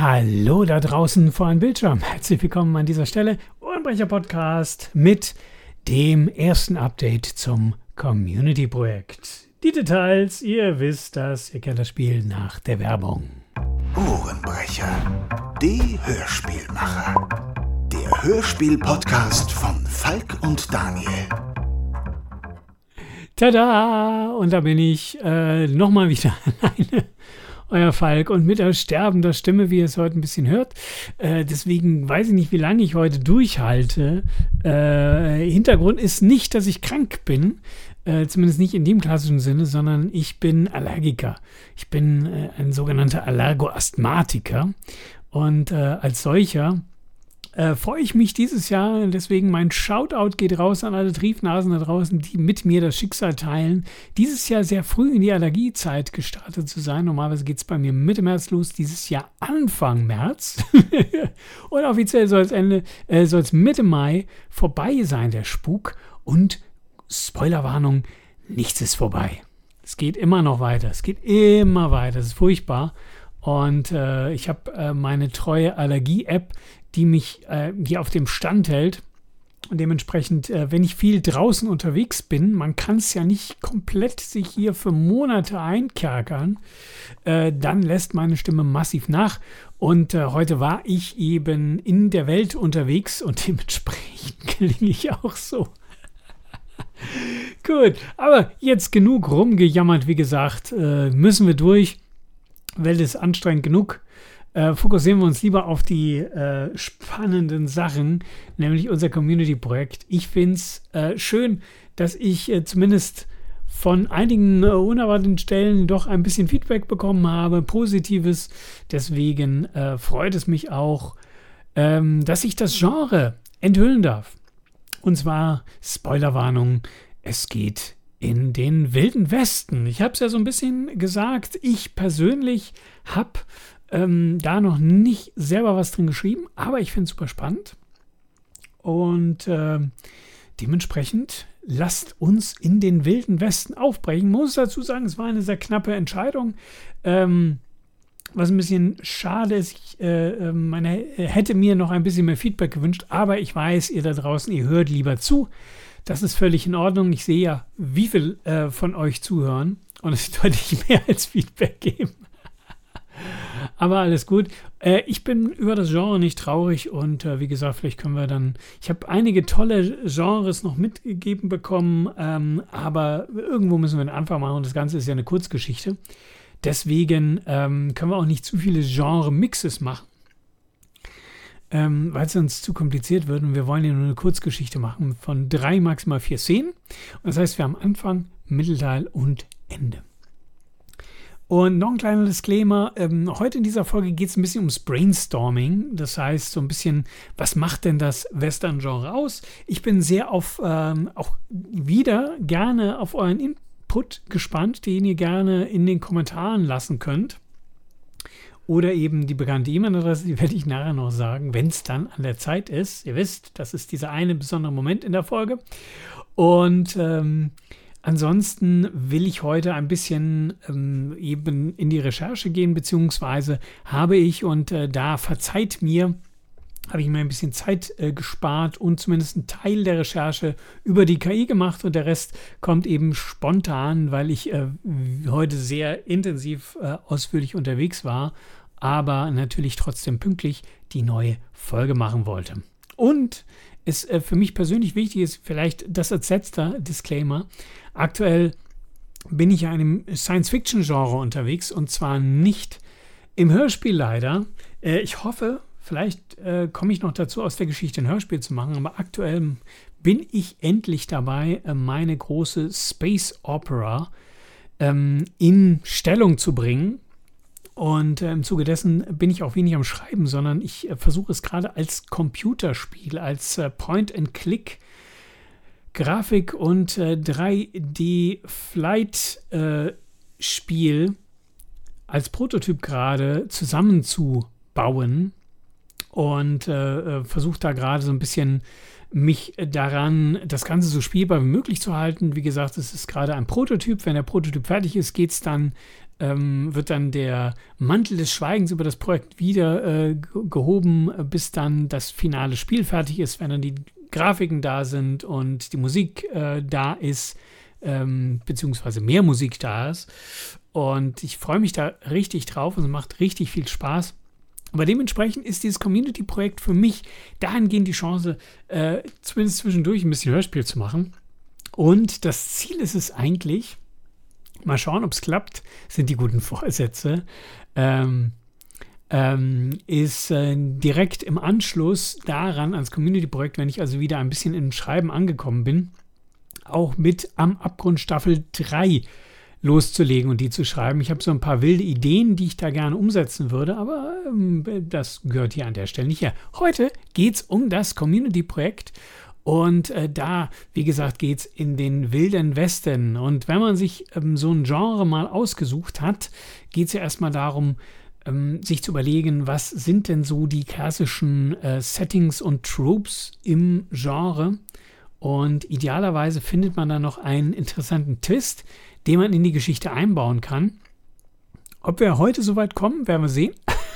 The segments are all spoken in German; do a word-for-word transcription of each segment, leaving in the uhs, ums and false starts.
Hallo da draußen vor einem Bildschirm. Herzlich willkommen an dieser Stelle. Ohrenbrecher-Podcast mit dem ersten Update zum Community-Projekt. Die Details, ihr wisst das, ihr kennt das Spiel nach der Werbung. Ohrenbrecher, die Hörspielmacher. Der Hörspiel-Podcast von Falk und Daniel. Tada! Und da bin ich äh, nochmal wieder alleine. Euer Falk und mit der sterbender Stimme, wie ihr es heute ein bisschen hört. Äh, deswegen weiß ich nicht, wie lange ich heute durchhalte. Äh, Hintergrund ist nicht, dass ich krank bin, äh, zumindest nicht in dem klassischen Sinne, sondern ich bin Allergiker. Ich bin äh, ein sogenannter Allergoasthmatiker und äh, als solcher Äh, freue ich mich dieses Jahr, deswegen mein Shoutout geht raus an alle Triefnasen da draußen, die mit mir das Schicksal teilen, dieses Jahr sehr früh in die Allergiezeit gestartet zu sein. Normalerweise geht es bei mir Mitte März los, dieses Jahr Anfang März. Und offiziell soll es Ende, äh, soll es Mitte Mai vorbei sein, der Spuk. Und Spoilerwarnung, nichts ist vorbei. Es geht immer noch weiter, es geht immer weiter, es ist furchtbar. Und äh, ich habe äh, meine treue Allergie-App, die mich äh, hier auf dem Stand hält. Und dementsprechend, äh, wenn ich viel draußen unterwegs bin, man kann es ja nicht komplett sich hier für Monate einkerkern, äh, dann lässt meine Stimme massiv nach. Und äh, heute war ich eben in der Welt unterwegs und dementsprechend klinge ich auch so. Gut, aber jetzt genug rumgejammert, wie gesagt, äh, müssen wir durch. Welt ist anstrengend genug. Äh, fokussieren wir uns lieber auf die äh, spannenden Sachen, nämlich unser Community-Projekt. Ich finde es äh, schön, dass ich äh, zumindest von einigen äh, unerwarteten Stellen doch ein bisschen Feedback bekommen habe, Positives. Deswegen äh, freut es mich auch, ähm, dass ich das Genre enthüllen darf. Und zwar, Spoilerwarnung, es geht in den Wilden Westen. Ich habe es ja so ein bisschen gesagt, ich persönlich habe ähm, da noch nicht selber was drin geschrieben, aber ich finde es super spannend. Und äh, dementsprechend lasst uns in den Wilden Westen aufbrechen. Ich muss dazu sagen, es war eine sehr knappe Entscheidung. Ähm, was ein bisschen schade ist, ich äh, meine, hätte mir noch ein bisschen mehr Feedback gewünscht, aber ich weiß, ihr da draußen, ihr hört lieber zu. Das ist völlig in Ordnung. Ich sehe ja, wie viel äh, von euch zuhören und es ist deutlich mehr als Feedback geben. Aber alles gut. Äh, ich bin über das Genre nicht traurig und äh, wie gesagt, vielleicht können wir dann, ich habe einige tolle Genres noch mitgegeben bekommen, ähm, aber irgendwo müssen wir den Anfang machen und das Ganze ist ja eine Kurzgeschichte. Deswegen ähm, können wir auch nicht zu viele Genre-Mixes machen. Ähm, weil es sonst zu kompliziert wird und wir wollen ja nur eine Kurzgeschichte machen von drei, maximal vier Szenen. Und das heißt, wir haben Anfang, Mittelteil und Ende. Und noch ein kleiner Disclaimer, ähm, heute in dieser Folge geht es ein bisschen ums Brainstorming. Das heißt, so ein bisschen, was macht denn das Western-Genre aus? Ich bin sehr auf, ähm, auch wieder gerne auf euren Input gespannt, den ihr gerne in den Kommentaren lassen könnt. Oder eben die bekannte E-Mail-Adresse, die werde ich nachher noch sagen, wenn es dann an der Zeit ist. Ihr wisst, das ist dieser eine besondere Moment in der Folge. Und ähm, ansonsten will ich heute ein bisschen ähm, eben in die Recherche gehen, beziehungsweise habe ich, und äh, da verzeiht mir, habe ich mir ein bisschen Zeit äh, gespart und zumindest einen Teil der Recherche über die K I gemacht und der Rest kommt eben spontan, weil ich äh, heute sehr intensiv äh, ausführlich unterwegs war, aber natürlich trotzdem pünktlich die neue Folge machen wollte. Und es äh, für mich persönlich wichtig ist, vielleicht das als letzter Disclaimer, aktuell bin ich ja in einem Science-Fiction-Genre unterwegs und zwar nicht im Hörspiel leider. Äh, ich hoffe, vielleicht äh, komme ich noch dazu, aus der Geschichte ein Hörspiel zu machen, aber aktuell bin ich endlich dabei, äh, meine große Space Opera ähm, in Stellung zu bringen. Und äh, im Zuge dessen bin ich auch wenig am Schreiben, sondern ich äh, versuche es gerade als Computerspiel, als äh, Point-and-Click Grafik- und äh, drei D-Flight-Spiel äh, als Prototyp gerade zusammenzubauen. Und äh, versuche da gerade so ein bisschen mich daran, das Ganze so spielbar wie möglich zu halten. Wie gesagt, es ist gerade ein Prototyp. Wenn der Prototyp fertig ist, geht's dann, ähm, wird dann der Mantel des Schweigens über das Projekt wieder äh, gehoben, bis dann das finale Spiel fertig ist, wenn dann die Grafiken da sind und die Musik äh, da ist, ähm, beziehungsweise mehr Musik da ist. Und ich freue mich da richtig drauf und es macht richtig viel Spaß. Aber dementsprechend ist dieses Community-Projekt für mich dahingehend die Chance, äh, zumindest zwischendurch ein bisschen Hörspiel zu machen. Und das Ziel ist es eigentlich, mal schauen, ob es klappt, sind die guten Vorsätze, ähm, ähm, ist äh, direkt im Anschluss daran ans Community-Projekt, wenn ich also wieder ein bisschen im Schreiben angekommen bin, auch mit Am Abgrund Staffel drei loszulegen und die zu schreiben. Ich habe so ein paar wilde Ideen, die ich da gerne umsetzen würde, aber ähm, das gehört hier an der Stelle nicht her. Heute geht es um das Community-Projekt und äh, da, wie gesagt, geht es in den wilden Westen. Und wenn man sich ähm, so ein Genre mal ausgesucht hat, geht es ja erstmal darum, ähm, sich zu überlegen, was sind denn so die klassischen äh, Settings und Tropes im Genre. Und idealerweise findet man da noch einen interessanten Twist, den man in die Geschichte einbauen kann. Ob wir heute so weit kommen, werden wir sehen.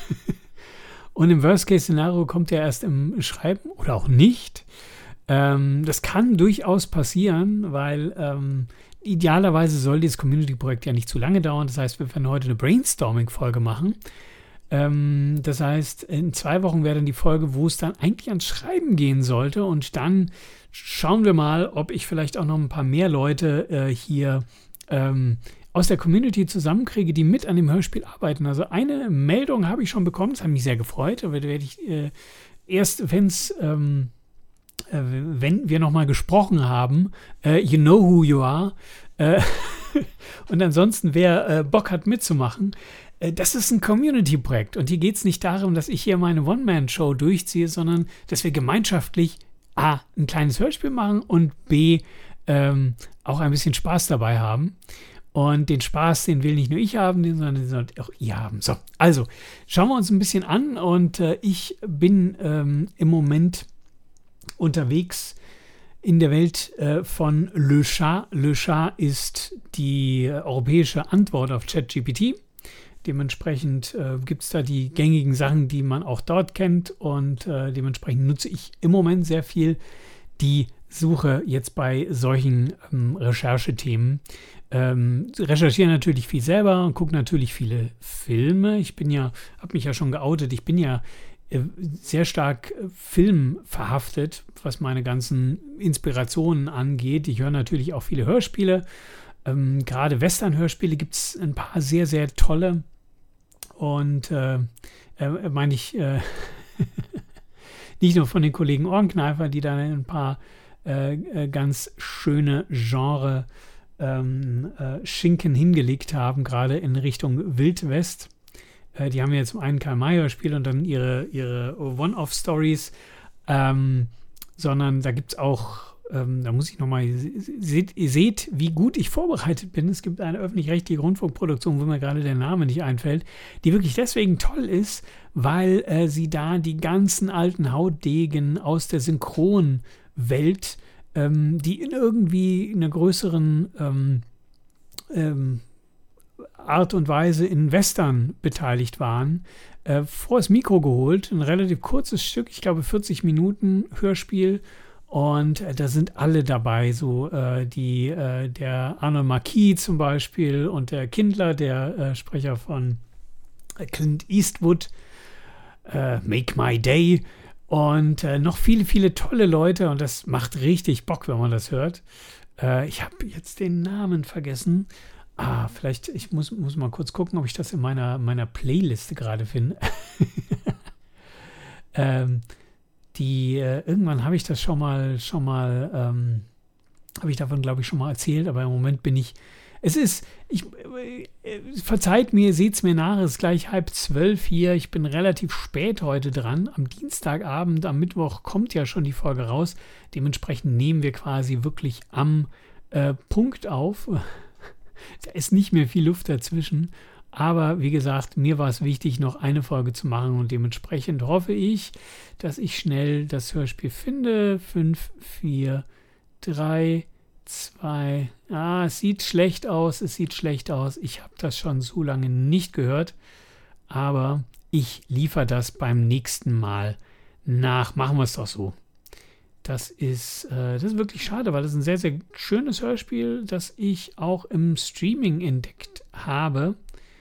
Und im Worst-Case-Szenario kommt er erst im Schreiben oder auch nicht. Ähm, das kann durchaus passieren, weil ähm, idealerweise soll dieses Community-Projekt ja nicht zu lange dauern. Das heißt, wir werden heute eine Brainstorming-Folge machen. Ähm, das heißt, in zwei Wochen wäre dann die Folge, wo es dann eigentlich ans Schreiben gehen sollte. Und dann schauen wir mal, ob ich vielleicht auch noch ein paar mehr Leute äh, hier ähm, aus der Community zusammenkriege, die mit an dem Hörspiel arbeiten. Also eine Meldung habe ich schon bekommen, das hat mich sehr gefreut. Aber da werde ich äh, erst, wenn's, ähm, äh, wenn wir nochmal gesprochen haben, äh, you know who you are. Äh, und ansonsten, wer äh, Bock hat mitzumachen, äh, das ist ein Community-Projekt. Und hier geht es nicht darum, dass ich hier meine One-Man-Show durchziehe, sondern dass wir gemeinschaftlich A, ein kleines Hörspiel machen und B, ähm, auch ein bisschen Spaß dabei haben. Und den Spaß, den will nicht nur ich haben, den, sondern den sollt auch ihr haben. So, also schauen wir uns ein bisschen an und äh, ich bin ähm, im Moment unterwegs in der Welt äh, von Le Chat. Le Chat ist die äh, europäische Antwort auf ChatGPT. Dementsprechend äh, gibt es da die gängigen Sachen, die man auch dort kennt und äh, dementsprechend nutze ich im Moment sehr viel die Suche jetzt bei solchen ähm, Recherchethemen. Ähm, recherchiere natürlich viel selber und gucke natürlich viele Filme. Ich bin ja, habe mich ja schon geoutet, ich bin ja äh, sehr stark äh, filmverhaftet, was meine ganzen Inspirationen angeht. Ich höre natürlich auch viele Hörspiele. Ähm, gerade Western-Hörspiele gibt es ein paar sehr, sehr tolle. Und äh, äh, meine ich äh, nicht nur von den Kollegen Ohrenkneifer, die da ein paar äh, äh, ganz schöne Genre ähm, äh, Schinken hingelegt haben, gerade in Richtung Wildwest. Äh, die haben ja zum einen Karl-May-Hörspiel und dann ihre, ihre One-Off-Stories, ähm, sondern da gibt es auch, ähm, da muss ich nochmal, seht, ihr seht, wie gut ich vorbereitet bin. Es gibt eine öffentlich-rechtliche Rundfunkproduktion, wo mir gerade der Name nicht einfällt, die wirklich deswegen toll ist, weil äh, sie da die ganzen alten Hautdegen aus der Synchronwelt, ähm, die in irgendwie einer größeren ähm, ähm, Art und Weise in Western beteiligt waren, äh, vor das Mikro geholt. Ein relativ kurzes Stück, ich glaube vierzig Minuten Hörspiel. Und äh, da sind alle dabei, so äh, die, äh, der Arnold Marquis zum Beispiel und der Kindler, der äh, Sprecher von Clint Eastwood, äh, Make My Day und äh, noch viele, viele tolle Leute und das macht richtig Bock, wenn man das hört. Äh, ich habe jetzt den Namen vergessen. Ah, vielleicht, ich muss, muss mal kurz gucken, ob ich das in meiner, meiner Playliste gerade finde. ähm, Die, äh, irgendwann habe ich das schon mal, schon mal, ähm, habe ich davon, glaube ich, schon mal erzählt, aber im Moment bin ich, es ist, ich, äh, verzeiht mir, seht es mir nach, es ist gleich halb zwölf hier, ich bin relativ spät heute dran, am Dienstagabend, am Mittwoch kommt ja schon die Folge raus, dementsprechend nehmen wir quasi wirklich am äh, Punkt auf, da ist nicht mehr viel Luft dazwischen Aber wie gesagt, mir war es wichtig, noch eine Folge zu machen und dementsprechend hoffe ich, dass ich schnell das Hörspiel finde. fünf, vier, drei, zwei, ah, es sieht schlecht aus, es sieht schlecht aus. Ich habe das schon so lange nicht gehört, aber ich liefere das beim nächsten Mal nach. Machen wir es doch so. Das ist, äh, das ist wirklich schade, weil das ist ein sehr, sehr schönes Hörspiel, das ich auch im Streaming entdeckt habe.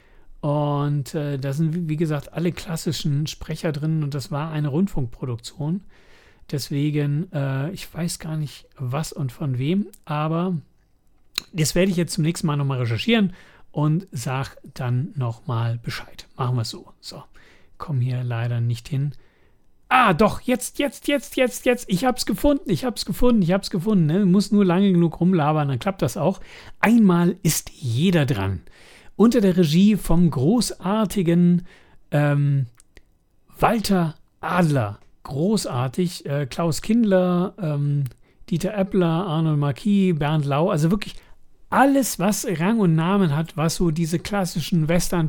Und äh, da sind, wie gesagt, alle klassischen Sprecher drin und das war eine Rundfunkproduktion. Deswegen, äh, ich weiß gar nicht, was und von wem, aber das werde ich jetzt zum nächsten Mal nochmal recherchieren und sage dann nochmal Bescheid. Machen wir es so. So, komme hier leider nicht hin. Ah, doch, jetzt, jetzt, jetzt, jetzt, jetzt. Ich habe es gefunden, ich habe es gefunden, ich habe es gefunden. Ne? Muss nur lange genug rumlabern, dann klappt das auch. Einmal ist jeder dran. Unter der Regie vom großartigen ähm, Walter Adler. Großartig. Äh, Klaus Kindler, ähm, Dieter Eppler, Arnold Marquis, Bernd Lau. Also wirklich alles, was Rang und Namen hat, was so diese klassischen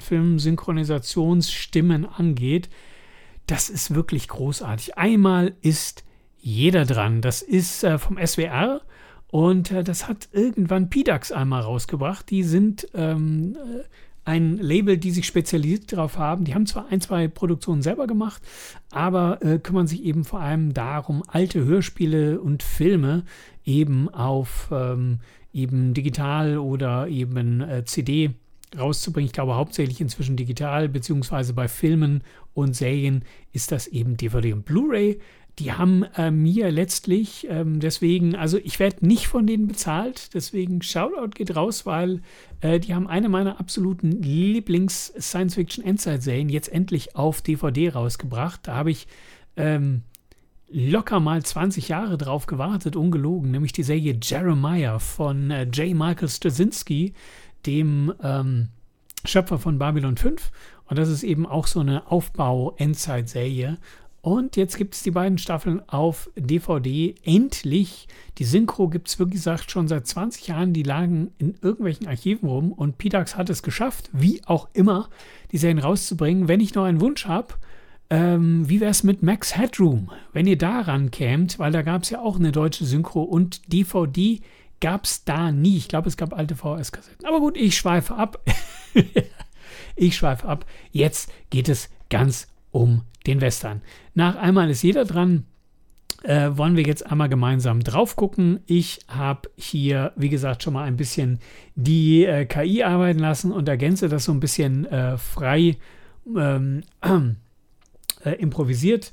Westernfilm-Synchronisationsstimmen angeht. Das ist wirklich großartig. Einmal ist jeder dran. Das ist äh, vom S W R. Und äh, das hat irgendwann P DAX einmal rausgebracht. Die sind ähm, äh, ein Label, die sich spezialisiert darauf haben. Die haben zwar ein, zwei Produktionen selber gemacht, aber äh, kümmern sich eben vor allem darum, alte Hörspiele und Filme eben auf ähm, eben digital oder eben äh, C D rauszubringen. Ich glaube hauptsächlich inzwischen digital, beziehungsweise bei Filmen und Serien ist das eben D V D und Blu-ray. Die haben äh, mir letztlich, ähm, deswegen, also ich werde nicht von denen bezahlt, deswegen Shoutout geht raus, weil äh, die haben eine meiner absoluten Lieblings-Science-Fiction-Endzeit-Serien jetzt endlich auf D V D rausgebracht. Da habe ich ähm, locker mal zwanzig Jahre drauf gewartet, ungelogen, nämlich die Serie Jeremiah von äh, J. Michael Straczynski, dem ähm, Schöpfer von Babylon fünf. Und das ist eben auch so eine Aufbau-Endzeit-Serie. Und jetzt gibt es die beiden Staffeln auf D V D. Endlich. Die Synchro gibt es, wie gesagt, schon seit zwanzig Jahren. Die lagen in irgendwelchen Archiven rum. Und P DAX hat es geschafft, wie auch immer, die Serien rauszubringen. Wenn ich noch einen Wunsch habe, ähm, wie wäre es mit Max Headroom? Wenn ihr da rankämt, weil da gab es ja auch eine deutsche Synchro und D V D gab es da nie. Ich glaube, es gab alte V H S-Kassetten. Aber gut, ich schweife ab. ich schweife ab. Jetzt geht es ganz um den Western. Nach einmal ist jeder dran. Äh, wollen wir jetzt einmal gemeinsam drauf gucken. Ich habe hier, wie gesagt, schon mal ein bisschen die äh, K I arbeiten lassen und ergänze das so ein bisschen äh, frei ähm, äh, improvisiert.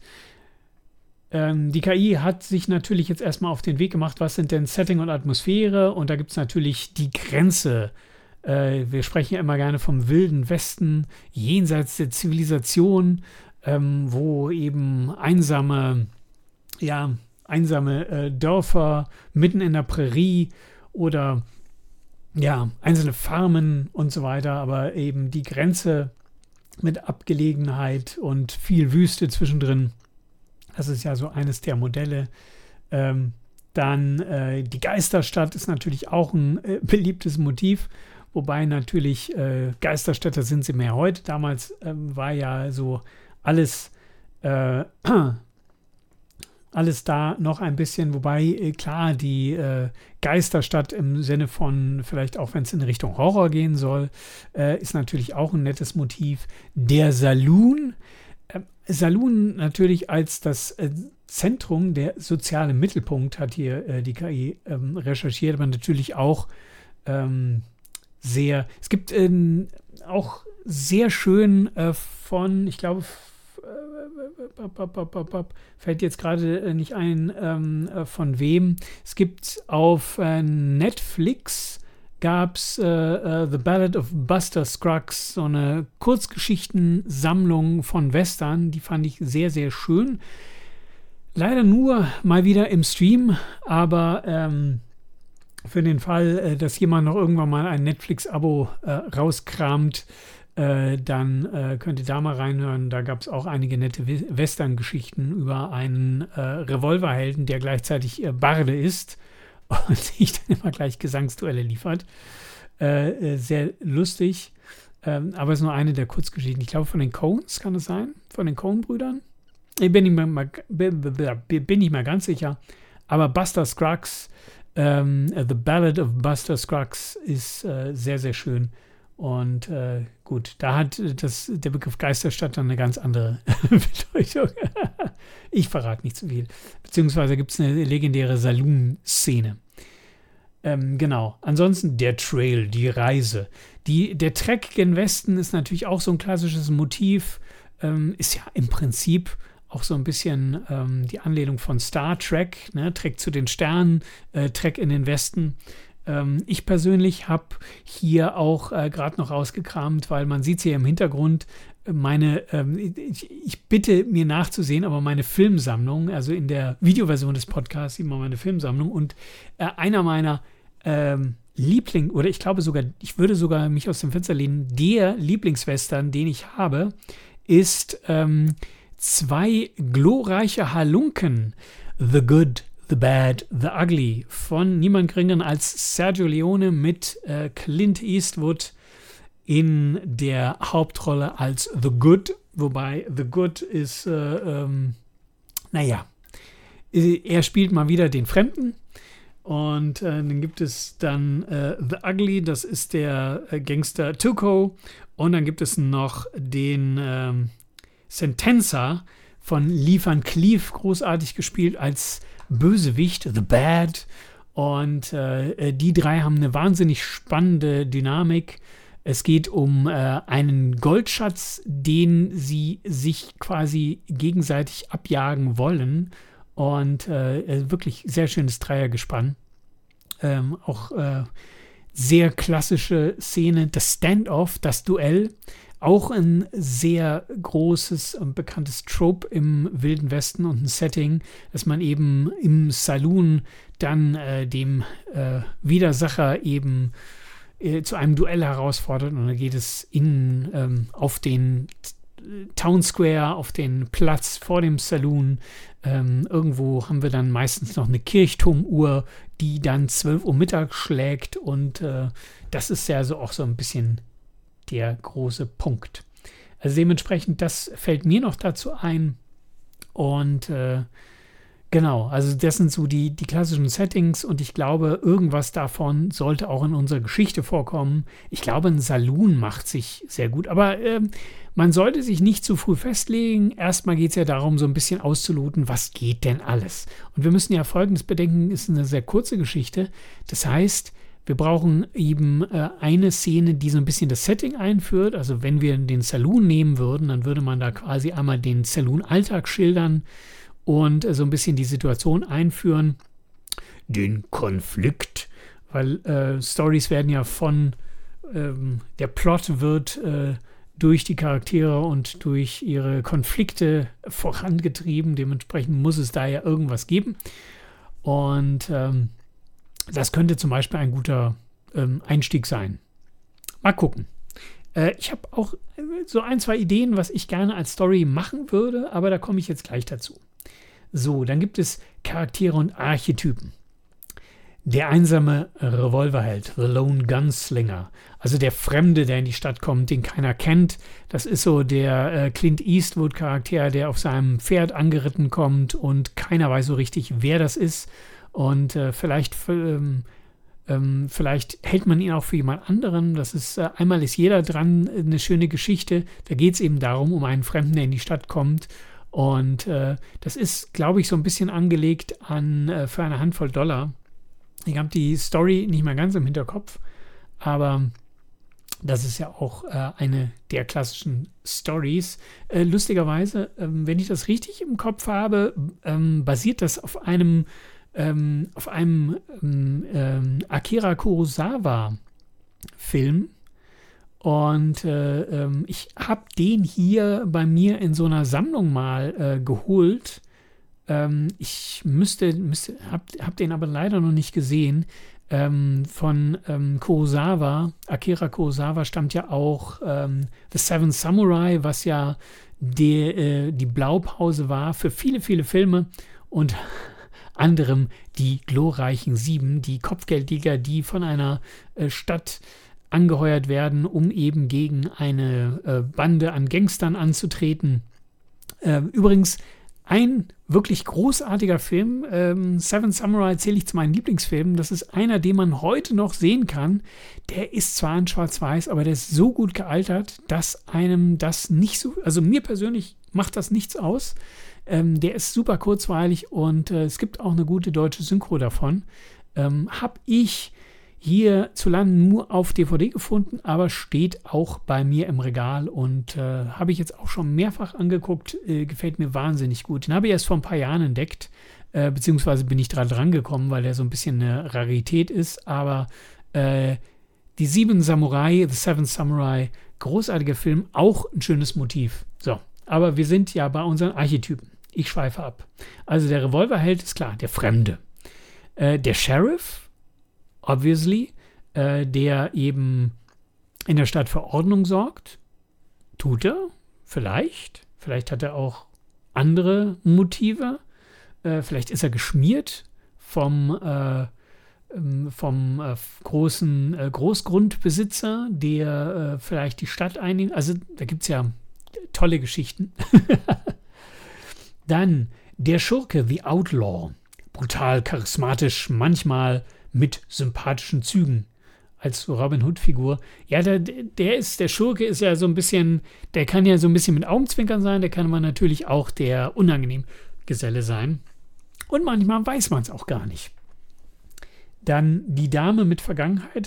Ähm, die K I hat sich natürlich jetzt erstmal auf den Weg gemacht, was sind denn Setting und Atmosphäre, und da gibt es natürlich die Grenze. Äh, wir sprechen ja immer gerne vom wilden Westen, jenseits der Zivilisation, ähm, wo eben einsame, ja, einsame äh, Dörfer mitten in der Prärie oder ja, einzelne Farmen und so weiter, aber eben die Grenze mit Abgelegenheit und viel Wüste zwischendrin. Das ist ja so eines der Modelle. Ähm, dann äh, die Geisterstadt ist natürlich auch ein äh, beliebtes Motiv, wobei natürlich äh, Geisterstädte sind sie mehr heute. Damals ähm, war ja so alles, äh, alles da noch ein bisschen, wobei äh, klar, die äh, Geisterstadt im Sinne von, vielleicht auch wenn es in Richtung Horror gehen soll, äh, ist natürlich auch ein nettes Motiv. Der Saloon, äh, Saloon natürlich als das äh, Zentrum, der soziale Mittelpunkt, hat hier äh, die K I ähm, recherchiert, aber natürlich auch ähm, sehr, es gibt ähm, auch sehr schön äh, von, ich glaube, fällt jetzt gerade nicht ein, ähm, von wem. Es gibt auf äh, Netflix gab es äh, uh, The Ballad of Buster Scruggs, so eine Kurzgeschichtensammlung von Western, die fand ich sehr, sehr schön. Leider nur mal wieder im Stream, aber ähm, für den Fall, äh, dass jemand noch irgendwann mal ein Netflix-Abo äh, rauskramt, Äh, dann äh, könnt ihr da mal reinhören. Da gab es auch einige nette Western-Geschichten über einen äh, Revolverhelden, der gleichzeitig äh, Barde ist und sich dann immer gleich Gesangsduelle liefert. Äh, äh, sehr lustig. Ähm, aber es ist nur eine der Kurzgeschichten. Ich glaube, von den Coens kann es sein? Von den Coen-Brüdern? Ich bin nicht mehr, bin nicht mehr ganz sicher. Aber Buster Scruggs, ähm, The Ballad of Buster Scruggs ist äh, sehr, sehr schön. Und äh, gut, da hat das, der Begriff Geisterstadt dann eine ganz andere Bedeutung. Ich verrate nicht zu viel. Beziehungsweise gibt es eine legendäre Saloon-Szene. Ähm, genau. Ansonsten der Trail, die Reise. Die, der Trek gen Westen ist natürlich auch so ein klassisches Motiv. Ähm, ist ja im Prinzip auch so ein bisschen ähm, die Anlehnung von Star Trek, ne? Trek zu den Sternen, äh, Trek in den Westen. Ähm, ich persönlich habe hier auch äh, gerade noch rausgekramt, weil man sieht es hier im Hintergrund, meine, ähm, ich, ich bitte mir nachzusehen, aber meine Filmsammlung, also in der Videoversion des Podcasts immer meine Filmsammlung und äh, einer meiner ähm, Liebling, oder ich glaube sogar, ich würde sogar mich aus dem Fenster lehnen, der Lieblingswestern, den ich habe, ist ähm, Zwei glorreiche Halunken, The Good, The Bad, The Ugly, von niemand geringeren als Sergio Leone mit äh, Clint Eastwood in der Hauptrolle als The Good, wobei The Good ist, äh, ähm, naja, er spielt mal wieder den Fremden. Und äh, dann gibt es dann äh, The Ugly, das ist der äh, Gangster Tuco. Und dann gibt es noch den ähm, Sentenza von Lee Van Cleef, großartig gespielt als Bösewicht, The Bad. Und äh, die drei haben eine wahnsinnig spannende Dynamik. Es geht um äh, einen Goldschatz, den sie sich quasi gegenseitig abjagen wollen. Und äh, wirklich sehr schönes Dreiergespann. Ähm, auch äh, sehr klassische Szene, das Standoff, das Duell. Auch ein sehr großes und bekanntes Trope im Wilden Westen und ein Setting, dass man eben im Saloon dann äh, dem äh, Widersacher eben äh, zu einem Duell herausfordert. Und dann geht es in, ähm, auf den Town Square, auf den Platz vor dem Saloon. Ähm, irgendwo haben wir dann meistens noch eine Kirchturmuhr, die dann zwölf Uhr mittags schlägt. Und äh, das ist ja so auch so ein bisschen der große Punkt. Also dementsprechend, das fällt mir noch dazu ein. Und äh, genau, also das sind so die, die klassischen Settings und ich glaube, irgendwas davon sollte auch in unserer Geschichte vorkommen. Ich glaube, ein Saloon macht sich sehr gut, aber äh, man sollte sich nicht zu früh festlegen. Erstmal geht es ja darum, so ein bisschen auszuloten, was geht denn alles? Und wir müssen ja Folgendes bedenken, ist eine sehr kurze Geschichte. Das heißt, wir brauchen eben äh, eine Szene, die so ein bisschen das Setting einführt. Also wenn wir den Saloon nehmen würden, dann würde man da quasi einmal den Saloon-Alltag schildern und äh, so ein bisschen die Situation einführen. Den Konflikt, weil äh, Stories werden ja von, ähm, der Plot wird äh, durch die Charaktere und durch ihre Konflikte vorangetrieben. Dementsprechend muss es da ja irgendwas geben. Und ähm, das könnte zum Beispiel ein guter ähm, Einstieg sein. Mal gucken. Äh, ich habe auch so ein, zwei Ideen, was ich gerne als Story machen würde, aber da komme ich jetzt gleich dazu. So, dann gibt es Charaktere und Archetypen. Der einsame Revolverheld, The Lone Gunslinger, also der Fremde, der in die Stadt kommt, den keiner kennt. Das ist so der äh, Clint Eastwood-Charakter, der auf seinem Pferd angeritten kommt und keiner weiß so richtig, wer das ist. Und äh, vielleicht, ähm, ähm, vielleicht hält man ihn auch für jemand anderen. Das ist, äh, einmal ist jeder dran, eine schöne Geschichte. Da geht es eben darum, um einen Fremden, der in die Stadt kommt. Und äh, das ist, glaube ich, so ein bisschen angelegt an äh, für eine Handvoll Dollar. Ich habe die Story nicht mehr ganz im Hinterkopf, aber das ist ja auch äh, eine der klassischen Stories. Äh, lustigerweise, ähm, wenn ich das richtig im Kopf habe, ähm, basiert das auf einem Ähm, auf einem ähm, ähm, Akira Kurosawa-Film. Und äh, ähm, ich habe den hier bei mir in so einer Sammlung mal äh, geholt. Ähm, ich müsste, müsste habe hab den aber leider noch nicht gesehen. Ähm, von ähm, Kurosawa, Akira Kurosawa stammt ja auch ähm, The Seven Samurai, was ja die, äh, die Blaupause war für viele, viele Filme. Und anderem die glorreichen Sieben, die Kopfgeldjäger, die von einer äh, Stadt angeheuert werden, um eben gegen eine äh, Bande an Gangstern anzutreten. Äh, übrigens ein wirklich großartiger Film, ähm, Seven Samurai zähle ich zu meinen Lieblingsfilmen. Das ist einer, den man heute noch sehen kann. Der ist zwar in Schwarz-Weiß, aber der ist so gut gealtert, dass einem das nicht so, also mir persönlich macht das nichts aus. Ähm, der ist super kurzweilig und äh, es gibt auch eine gute deutsche Synchro davon. Ähm, hab ich hierzulande nur auf D V D gefunden, aber steht auch bei mir im Regal und äh, habe ich jetzt auch schon mehrfach angeguckt, äh, gefällt mir wahnsinnig gut. Den habe ich erst vor ein paar Jahren entdeckt, äh, beziehungsweise bin ich dran dran gekommen, weil der so ein bisschen eine Rarität ist, aber äh, die Sieben Samurai, The Seven Samurai, großartiger Film, auch ein schönes Motiv. So, aber wir sind ja bei unseren Archetypen. Ich schweife ab. Also der Revolverheld ist klar, der Fremde. Äh, der Sheriff, obviously, äh, der eben in der Stadt für Ordnung sorgt. Tut er, vielleicht. Vielleicht hat er auch andere Motive. Äh, vielleicht ist er geschmiert vom, äh, vom äh, großen äh, Großgrundbesitzer, der äh, vielleicht die Stadt einnimmt. Also da gibt es ja tolle Geschichten. Dann der Schurke, The Outlaw. Brutal, charismatisch, manchmal mit sympathischen Zügen als Robin Hood-Figur. Ja, der, der ist, der Schurke ist ja so ein bisschen, der kann ja so ein bisschen mit Augenzwinkern sein, der kann aber natürlich auch der unangenehm Geselle sein. Und manchmal weiß man es auch gar nicht. Dann die Dame mit Vergangenheit.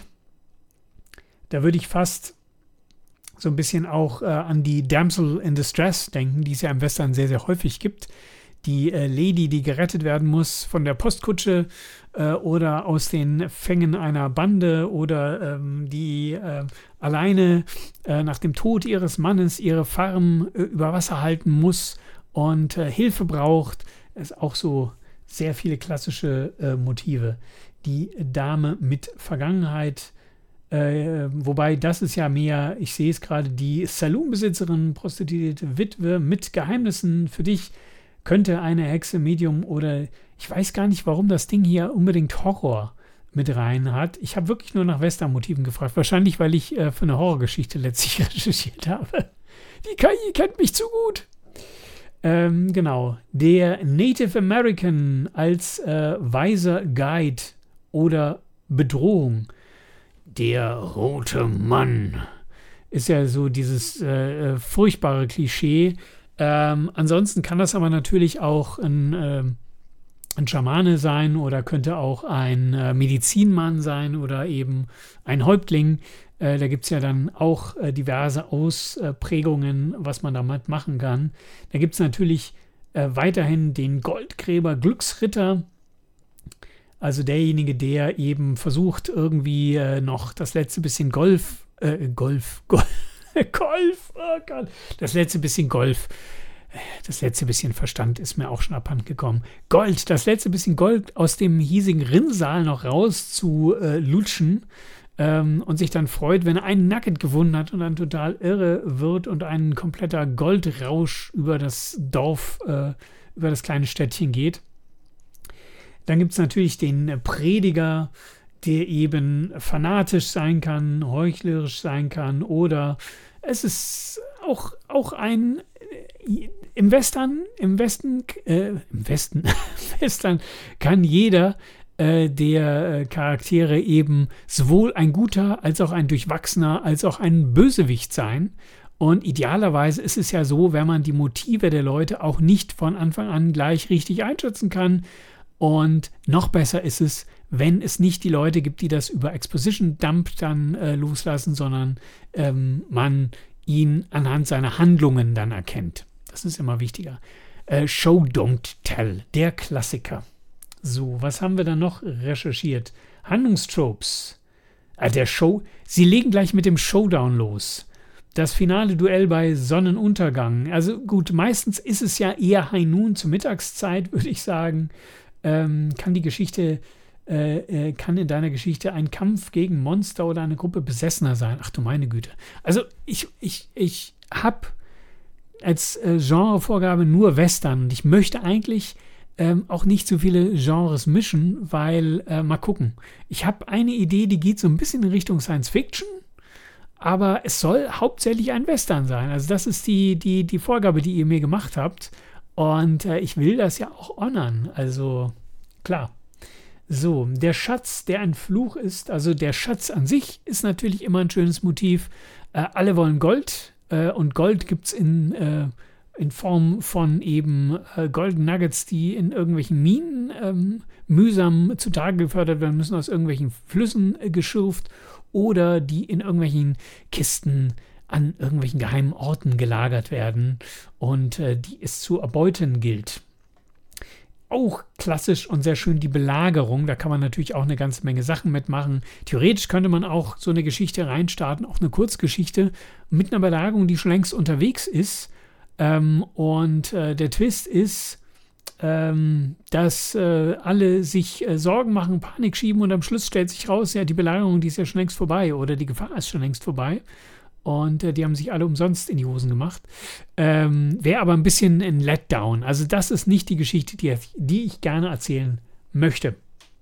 Da würde ich fast so ein bisschen auch äh, an die Damsel in Distress denken, die es ja im Western sehr, sehr häufig gibt. Die äh, Lady, die gerettet werden muss von der Postkutsche äh, oder aus den Fängen einer Bande oder ähm, die äh, alleine äh, nach dem Tod ihres Mannes ihre Farm äh, über Wasser halten muss und äh, Hilfe braucht. Es ist auch so sehr viele klassische äh, Motive. Die Dame mit Vergangenheit, äh, wobei das ist ja mehr, ich sehe es gerade, die Saloonbesitzerin, prostituierte Witwe mit Geheimnissen für dich. Könnte eine Hexe, Medium oder ich weiß gar nicht, warum das Ding hier unbedingt Horror mit rein hat. Ich habe wirklich nur nach Western-Motiven gefragt. Wahrscheinlich, weil ich äh, für eine Horrorgeschichte letztlich recherchiert habe. Die K I kennt mich zu gut. Ähm, genau. Der Native American als äh, weiser Guide oder Bedrohung. Der rote Mann ist ja so dieses äh, furchtbare Klischee. Ähm, ansonsten kann das aber natürlich auch ein, äh, ein Schamane sein oder könnte auch ein äh, Medizinmann sein oder eben ein Häuptling. Äh, da gibt es ja dann auch äh, diverse Ausprägungen, was man damit machen kann. Da gibt es natürlich äh, weiterhin den Goldgräber Glücksritter, also derjenige, der eben versucht, irgendwie äh, noch das letzte bisschen Golf, äh, Golf, Golf, Golf, oh Gott, das letzte bisschen Golf, das letzte bisschen Verstand ist mir auch schon abhanden gekommen. Gold, das letzte bisschen Gold aus dem hiesigen Rinnsal noch raus zu äh, lutschen ähm, und sich dann freut, wenn er einen Nugget gewonnen hat und dann total irre wird und ein kompletter Goldrausch über das Dorf, äh, über das kleine Städtchen geht. Dann gibt es natürlich den Prediger, der eben fanatisch sein kann, heuchlerisch sein kann oder es ist auch, auch ein äh, im Western, im Westen, äh, im Westen, Western kann jeder äh, der äh, Charaktere eben sowohl ein guter als auch ein durchwachsener als auch ein Bösewicht sein. Und idealerweise ist es ja so, wenn man die Motive der Leute auch nicht von Anfang an gleich richtig einschätzen kann. Und noch besser ist es, wenn es nicht die Leute gibt, die das über Exposition Dump dann äh, loslassen, sondern ähm, man ihn anhand seiner Handlungen dann erkennt. Das ist immer wichtiger. Äh, Show Don't Tell, der Klassiker. So, was haben wir dann noch recherchiert? Handlungstropes. Äh, der Show, sie legen gleich mit dem Showdown los. Das finale Duell bei Sonnenuntergang. Also gut, meistens ist es ja eher High Noon zur Mittagszeit, würde ich sagen. Ähm, kann die Geschichte, äh, äh, kann in deiner Geschichte ein Kampf gegen Monster oder eine Gruppe Besessener sein? Ach du meine Güte. Also ich, ich, ich habe als äh, Genrevorgabe nur Western und ich möchte eigentlich ähm, auch nicht so viele Genres mischen, weil, äh, mal gucken. Ich habe eine Idee, die geht so ein bisschen in Richtung Science Fiction. aber es soll hauptsächlich ein Western sein. Also das ist die, die, die Vorgabe, die ihr mir gemacht habt. Und äh, ich will das ja auch honern. Also klar. So, der Schatz, der ein Fluch ist, also der Schatz an sich ist natürlich immer ein schönes Motiv. Äh, alle wollen Gold äh, und Gold gibt es in, äh, in Form von eben äh, Golden Nuggets, die in irgendwelchen Minen ähm, mühsam zutage gefördert werden müssen, aus irgendwelchen Flüssen äh, geschürft oder die in irgendwelchen Kisten an irgendwelchen geheimen Orten gelagert werden und äh, die es zu erbeuten gilt. Auch klassisch und sehr schön die Belagerung. Da kann man natürlich auch eine ganze Menge Sachen mitmachen. Theoretisch könnte man auch so eine Geschichte reinstarten, auch eine Kurzgeschichte mit einer Belagerung, die schon längst unterwegs ist. Ähm, und äh, der Twist ist, ähm, dass äh, alle sich äh, Sorgen machen, Panik schieben und am Schluss stellt sich raus, ja, die Belagerung, die ist ja schon längst vorbei oder die Gefahr ist schon längst vorbei. Und äh, die haben sich alle umsonst in die Hosen gemacht. Ähm, Wäre aber ein bisschen ein Letdown. Also das ist nicht die Geschichte, die, die ich gerne erzählen möchte.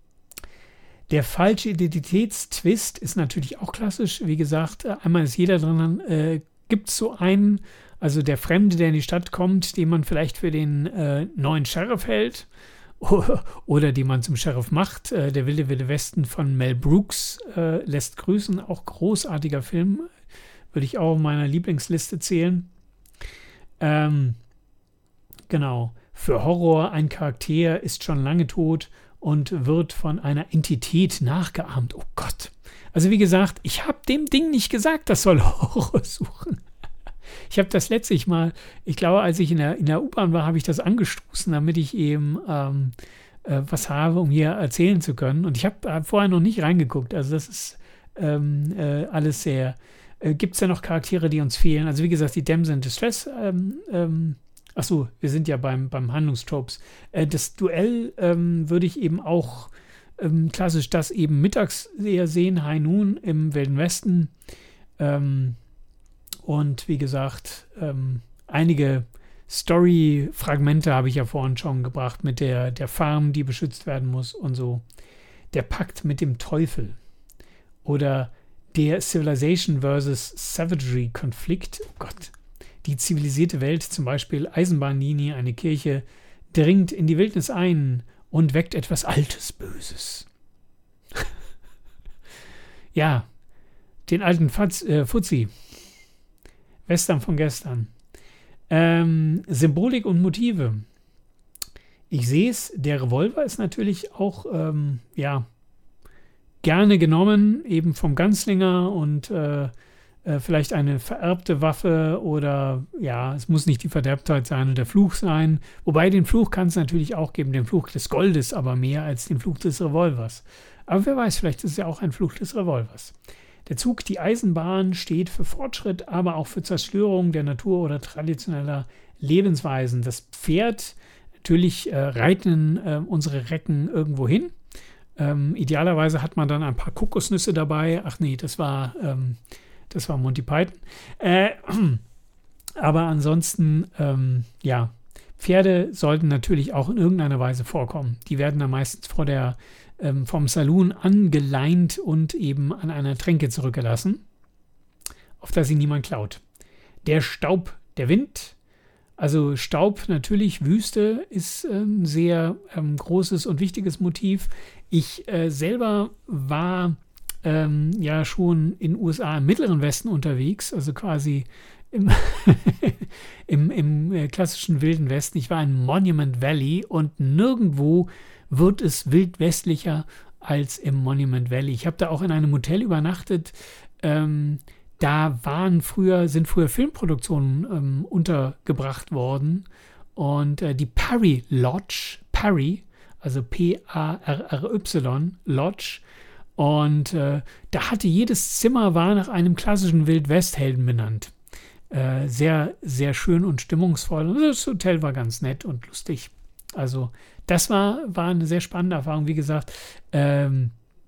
Der falsche Identitätstwist ist natürlich auch klassisch. Wie gesagt, einmal ist jeder drin. Äh, gibt es so einen, also der Fremde, der in die Stadt kommt, den man vielleicht für den äh, neuen Sheriff hält oder, oder den man zum Sheriff macht. Äh, der wilde, wilde Westen von Mel Brooks äh, lässt grüßen. Auch großartiger Film. Würde ich auch in meiner Lieblingsliste zählen. Ähm, genau. Für Horror, ein Charakter ist schon lange tot und wird von einer Entität nachgeahmt. Oh Gott. Also wie gesagt, ich habe dem Ding nicht gesagt, das soll Horror suchen. Ich habe das letztlich mal, ich glaube, als ich in der, in der U-Bahn war, habe ich das angestoßen, damit ich eben ähm, äh, was habe, um hier erzählen zu können. Und ich habe äh, vorher noch nicht reingeguckt. Also das ist ähm, äh, alles sehr... Gibt es ja noch Charaktere, die uns fehlen? Also wie gesagt, die Damsel in Distress. Ähm, ähm, achso, wir sind ja beim, beim Handlungstropes. Äh, das Duell ähm, würde ich eben auch ähm, klassisch das eben mittags eher sehen, High Noon im Wilden Westen. Ähm, und wie gesagt, ähm, einige Story-Fragmente habe ich ja vorhin schon gebracht mit der, der Farm, die beschützt werden muss und so. Der Pakt mit dem Teufel. Oder der Civilization versus Savagery-Konflikt. Oh Gott. Die zivilisierte Welt, zum Beispiel Eisenbahnlinie, eine Kirche, dringt in die Wildnis ein und weckt etwas Altes, Böses. Ja, den alten Faz, äh, Fuzzi. Western von gestern. Ähm, Symbolik und Motive. Ich sehe es, der Revolver ist natürlich auch, ähm, ja, gerne genommen, eben vom Ganzlinger und äh, äh, vielleicht eine vererbte Waffe oder ja, es muss nicht die Verderbtheit sein oder der Fluch sein. Wobei den Fluch kann es natürlich auch geben, den Fluch des Goldes, aber mehr als den Fluch des Revolvers. Aber wer weiß, vielleicht ist es ja auch ein Fluch des Revolvers. Der Zug, die Eisenbahn steht für Fortschritt, aber auch für Zerstörung der Natur oder traditioneller Lebensweisen. Das Pferd, natürlich äh, reiten äh, unsere Recken irgendwo hin. Ähm, idealerweise hat man dann ein paar Kokosnüsse dabei. Ach nee, das war, ähm, das war Monty Python. Äh, aber ansonsten, ähm, ja, Pferde sollten natürlich auch in irgendeiner Weise vorkommen. Die werden dann meistens vor der, ähm, vom Saloon angeleint und eben an einer Tränke zurückgelassen, auf der sie niemand klaut. Der Staub, der Wind. Also Staub, natürlich, Wüste ist ein ähm, sehr ähm, großes und wichtiges Motiv. Ich äh, selber war ähm, ja schon in den U S A im Mittleren Westen unterwegs, also quasi im, im, im äh, klassischen Wilden Westen. Ich war in Monument Valley und nirgendwo wird es wildwestlicher als im Monument Valley. Ich habe da auch in einem Hotel übernachtet. Ähm, Da waren früher, sind früher Filmproduktionen ähm, untergebracht worden und äh, die Parry Lodge, Parry, also P A R R Y, Lodge, und äh, da hatte jedes Zimmer war nach einem klassischen Wild-West-Helden benannt. Äh, sehr, sehr schön und stimmungsvoll. Und das Hotel war ganz nett und lustig. Also das war, war eine sehr spannende Erfahrung. Wie gesagt, ähm,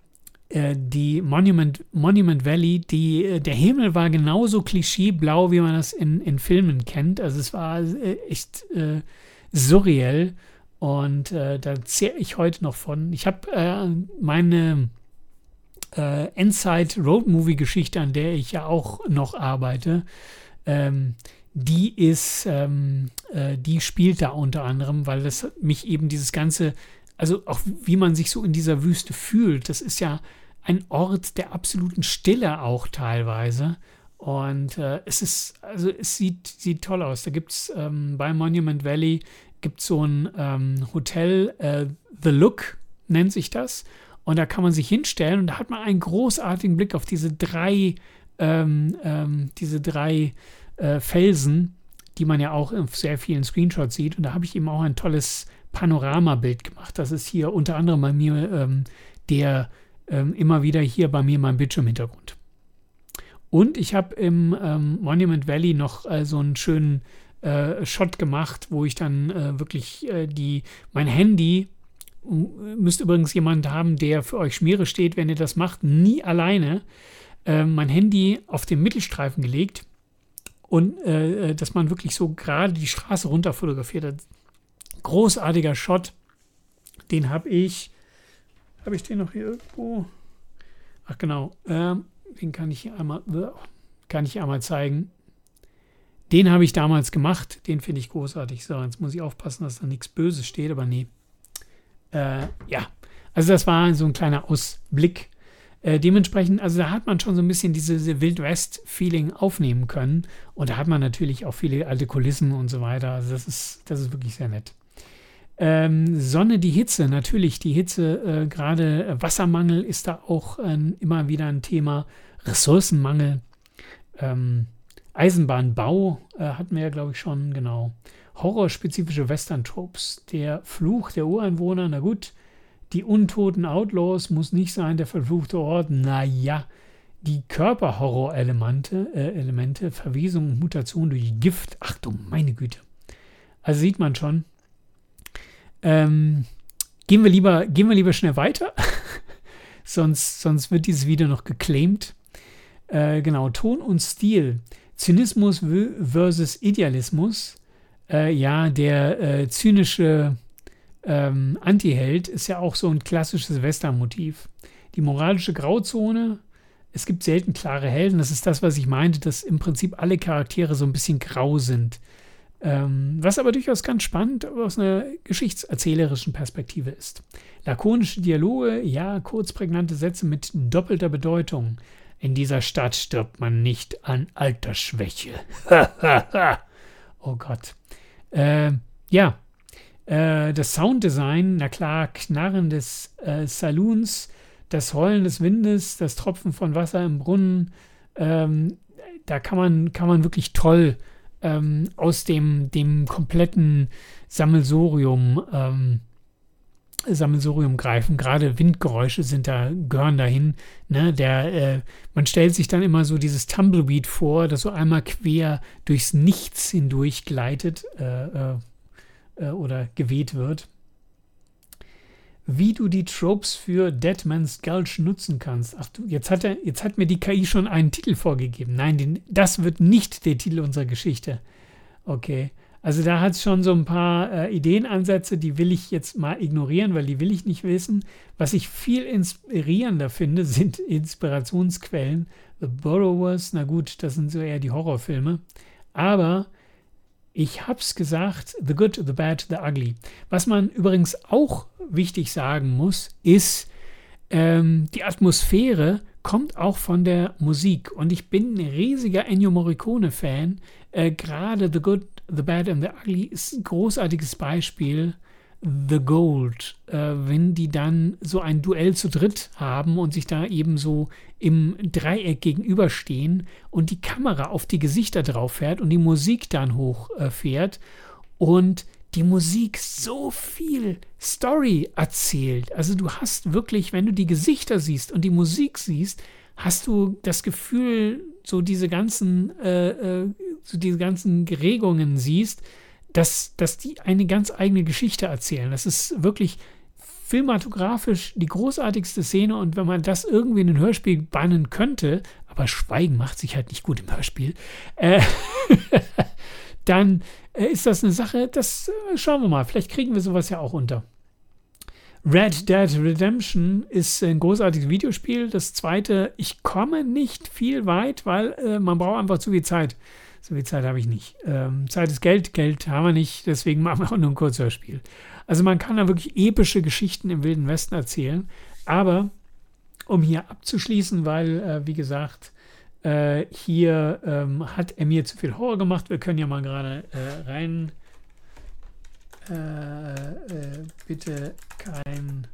die Monument, Monument Valley, die, der Himmel war genauso klischeeblau, wie man das in, in Filmen kennt. Also es war echt äh, surreal und äh, da zehre ich heute noch von. Ich habe äh, meine äh, Endside Road Movie Geschichte, an der ich ja auch noch arbeite, ähm, die ist, ähm, äh, die spielt da unter anderem, weil das mich eben dieses ganze, also auch wie man sich so in dieser Wüste fühlt, das ist ja ein Ort der absoluten Stille auch teilweise. Und äh, es ist, also es sieht, sieht toll aus. Da gibt es ähm, bei Monument Valley gibt so ein ähm, Hotel, äh, The Look nennt sich das. Und da kann man sich hinstellen und da hat man einen großartigen Blick auf diese drei, ähm, ähm, diese drei äh, Felsen, die man ja auch in sehr vielen Screenshots sieht. Und da habe ich eben auch ein tolles Panoramabild gemacht. Das ist hier unter anderem bei mir ähm, der ähm, immer wieder hier bei mir mein Bildschirmhintergrund. Und ich habe im ähm, Monument Valley noch äh, so einen schönen äh, Shot gemacht, wo ich dann äh, wirklich äh, die mein Handy, müsst übrigens jemand haben, der für euch Schmiere steht, wenn ihr das macht, nie alleine, äh, mein Handy auf den Mittelstreifen gelegt und äh, dass man wirklich so gerade die Straße runter fotografiert hat. Großartiger Shot, den habe ich, habe ich den noch hier irgendwo? Ach genau, ähm, den kann ich hier einmal, kann ich hier einmal zeigen. Den habe ich damals gemacht, den finde ich großartig. So, jetzt muss ich aufpassen, dass da nichts Böses steht, aber nee. Äh, ja, also das war so ein kleiner Ausblick. Äh, dementsprechend, also da hat man schon so ein bisschen diese, diese Wild-West-Feeling aufnehmen können. Und da hat man natürlich auch viele alte Kulissen und so weiter. Also das ist, das ist wirklich sehr nett. Ähm, Sonne, die Hitze, natürlich die Hitze, äh, gerade Wassermangel ist da auch äh, immer wieder ein Thema. Ressourcenmangel, ähm, Eisenbahnbau äh, hatten wir ja, glaube ich, schon, genau. Horrorspezifische Western-Tropes. Der Fluch der Ureinwohner, na gut. Die untoten Outlaws muss nicht sein, der verfluchte Ort. Naja, die Körperhorror-Elemente, äh, Elemente, Verwesung und Mutation durch Gift. Ach du meine Güte. Also sieht man schon. Ähm, gehen wir lieber, gehen wir lieber schnell weiter. sonst, sonst wird dieses Video noch geclaimed. Äh, genau, Ton und Stil. Zynismus versus Idealismus. Äh, ja, der äh, zynische ähm, Antiheld ist ja auch so ein klassisches Western-Motiv. Die moralische Grauzone, es gibt selten klare Helden. Das ist das, was ich meinte, dass im Prinzip alle Charaktere so ein bisschen grau sind. Ähm, was aber durchaus ganz spannend aus einer geschichtserzählerischen Perspektive ist. Lakonische Dialoge, ja, kurz prägnante Sätze mit doppelter Bedeutung. In dieser Stadt stirbt man nicht an Altersschwäche. Oh Gott. Äh, ja, äh, das Sounddesign, na klar, Knarren des äh, Saloons, das Heulen des Windes, das Tropfen von Wasser im Brunnen, ähm, da kann man, kann man wirklich toll ähm, aus dem, dem kompletten Sammelsurium ähm, Sammelsurium greifen. Gerade Windgeräusche sind da, gehören dahin. Ne? Der, äh, man stellt sich dann immer so dieses Tumbleweed vor, das so einmal quer durchs Nichts hindurch gleitet äh, äh, oder geweht wird. Wie du die Tropes für Deadman's Gulch nutzen kannst. Ach du, jetzt hat, er, jetzt hat mir die K I schon einen Titel vorgegeben. Nein, den, das wird nicht der Titel unserer Geschichte. Okay. Also da hat es schon so ein paar äh, Ideenansätze, die will ich jetzt mal ignorieren, weil die will ich nicht wissen. Was ich viel inspirierender finde, sind Inspirationsquellen. The Borrowers, na gut, das sind so eher die Horrorfilme. Aber ich hab's gesagt, The Good, The Bad, The Ugly. Was man übrigens auch wichtig sagen muss, ist, ähm, die Atmosphäre kommt auch von der Musik. Und ich bin ein riesiger Ennio Morricone-Fan. Äh, gerade The Good, The Bad and The Ugly ist ein großartiges Beispiel. The Gold, äh, wenn die dann so ein Duell zu dritt haben und sich da eben so im Dreieck gegenüberstehen und die Kamera auf die Gesichter drauf fährt und die Musik dann hochfährt äh, und die Musik so viel Story erzählt. Also du hast wirklich, wenn du die Gesichter siehst und die Musik siehst, hast du das Gefühl, so diese ganzen, äh, äh, so diese ganzen Regungen siehst, dass, dass die eine ganz eigene Geschichte erzählen. Das ist wirklich filmatografisch die großartigste Szene und wenn man das irgendwie in ein Hörspiel bannen könnte, aber Schweigen macht sich halt nicht gut im Hörspiel, äh, dann äh, ist das eine Sache, das äh, schauen wir mal, vielleicht kriegen wir sowas ja auch unter. Red Dead Redemption ist ein großartiges Videospiel. Das zweite, ich komme nicht viel weit, weil äh, man braucht einfach zu viel Zeit. So viel Zeit habe ich nicht. Ähm, Zeit ist Geld, Geld haben wir nicht, deswegen machen wir auch nur ein Kurzhörspiel. Also man kann da wirklich epische Geschichten im Wilden Westen erzählen, aber um hier abzuschließen, weil, äh, wie gesagt, äh, hier ähm, hat er mir zu viel Horror gemacht. Wir können ja mal gerade äh, rein. Äh, äh, bitte kein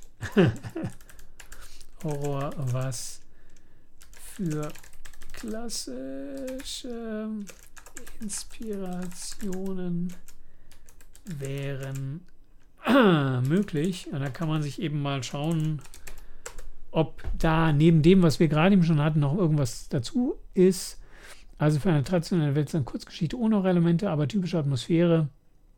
Horror, was für klassische Inspirationen wären möglich. Und da kann man sich eben mal schauen, ob da neben dem, was wir gerade eben schon hatten, noch irgendwas dazu ist. Also für eine traditionelle Welt eine Kurzgeschichte ohne Horrorelemente, aber typische Atmosphäre.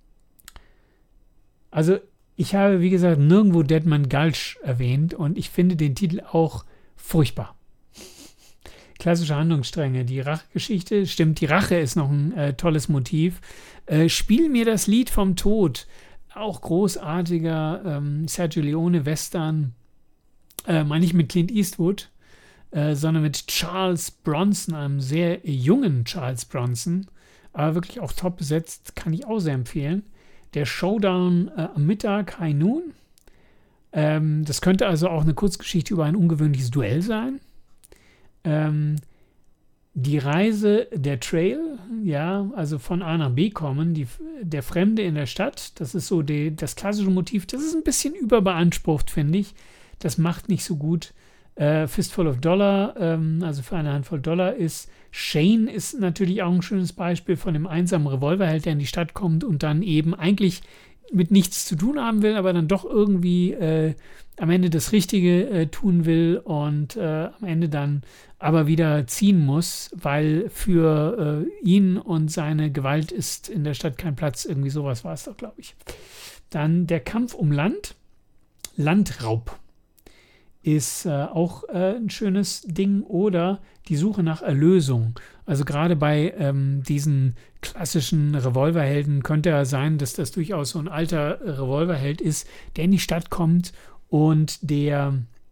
Also ich habe, wie gesagt, nirgendwo Deadman Gulch erwähnt und ich finde den Titel auch furchtbar. Klassische Handlungsstränge, die Rachegeschichte, stimmt, die Rache ist noch ein äh, tolles Motiv. Äh, Spiel mir das Lied vom Tod, auch großartiger ähm, Sergio Leone Western, äh, meine ich mit Clint Eastwood, äh, sondern mit Charles Bronson, einem sehr jungen Charles Bronson, aber wirklich auch top besetzt, kann ich auch sehr empfehlen. Der Showdown äh, am Mittag, High Noon. Ähm, das könnte also auch eine Kurzgeschichte über ein ungewöhnliches Duell sein. Ähm, die Reise, der Trail, ja, also von A nach B kommen, die, der Fremde in der Stadt, das ist so die, das klassische Motiv. Das ist ein bisschen überbeansprucht, finde ich. Das macht nicht so gut. Äh, Fistful of Dollar, ähm, also für eine Handvoll Dollar ist. Shane ist natürlich auch ein schönes Beispiel von dem einsamen Revolverheld, der in die Stadt kommt und dann eben eigentlich mit nichts zu tun haben will, aber dann doch irgendwie äh, am Ende das Richtige äh, tun will und äh, am Ende dann aber wieder ziehen muss, weil für äh, ihn und seine Gewalt ist in der Stadt kein Platz. Irgendwie sowas war es doch, glaube ich. Dann der Kampf um Land, Landraub. Ist äh, auch äh, ein schönes Ding oder die Suche nach Erlösung. Also gerade bei ähm, diesen klassischen Revolverhelden könnte ja sein, dass das durchaus so ein alter Revolverheld ist, der in die Stadt kommt und der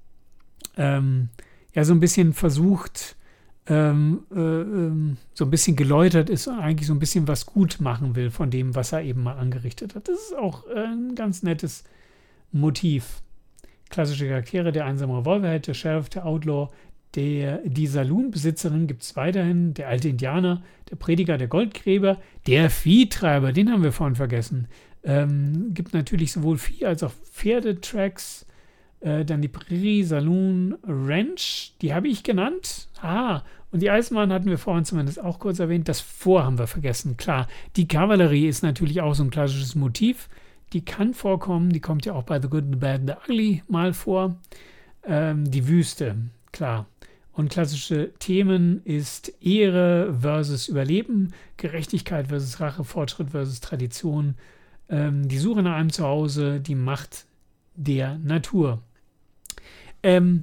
ähm, ja so ein bisschen versucht, ähm, äh, ähm, so ein bisschen geläutert ist und eigentlich so ein bisschen was gut machen will von dem, was er eben mal angerichtet hat. Das ist auch äh, ein ganz nettes Motiv. Klassische Charaktere, der einsame Revolverheld, der Sheriff, der Outlaw, der, die Saloonbesitzerin gibt es weiterhin, der alte Indianer, der Prediger, der Goldgräber, der Viehtreiber, den haben wir vorhin vergessen. Ähm, gibt natürlich sowohl Vieh- als auch Pferdetracks, äh, dann die Prärie, Saloon, Ranch, die habe ich genannt. Ah, und die Eisenbahn hatten wir vorhin zumindest auch kurz erwähnt. Das Fort haben wir vergessen, klar. Die Kavallerie ist natürlich auch so ein klassisches Motiv. Die kann vorkommen, die kommt ja auch bei The Good, The Bad, The Ugly mal vor. Ähm, die Wüste, klar. Und klassische Themen ist Ehre versus Überleben, Gerechtigkeit versus Rache, Fortschritt versus Tradition, ähm, die Suche nach einem Zuhause, die Macht der Natur. Ähm,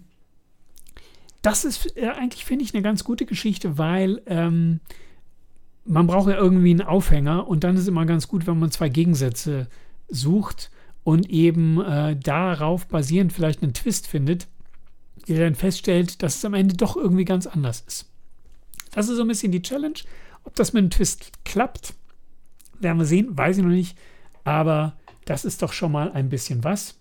das ist äh, eigentlich, finde ich, eine ganz gute Geschichte, weil ähm, man braucht ja irgendwie einen Aufhänger und dann ist es immer ganz gut, wenn man zwei Gegensätze sucht und eben äh, darauf basierend vielleicht einen Twist findet, der dann feststellt, dass es am Ende doch irgendwie ganz anders ist. Das ist so ein bisschen die Challenge. Ob das mit einem Twist klappt, werden wir sehen, weiß ich noch nicht, aber das ist doch schon mal ein bisschen was.